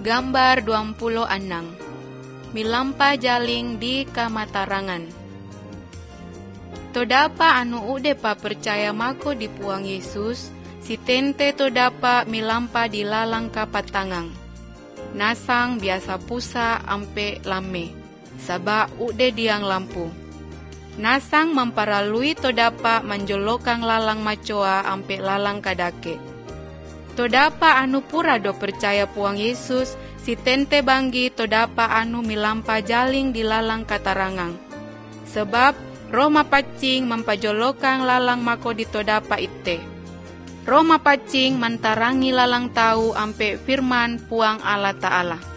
Gambar 26. Milampa jaling di kamatarangan. Todapa anu ude pa percaya mako di puang Yesus, si tente todapa milampa di lalang kapatangang. Nasang biasa pusa ampe lame, saba ude diang lampu. Nasang memparalui todapa manjolokang lalang macoa ampe lalang kadake. Todapa anu pura do percaya puang Yesus, si tente banggi todapa anu milampa jaling di lalang katarangang. Sebab roh mapacing mempajolokang lalang mako di todapa ite. Roh mapacing mantarangi lalang tahu ampe firman puang Allah Ta'ala.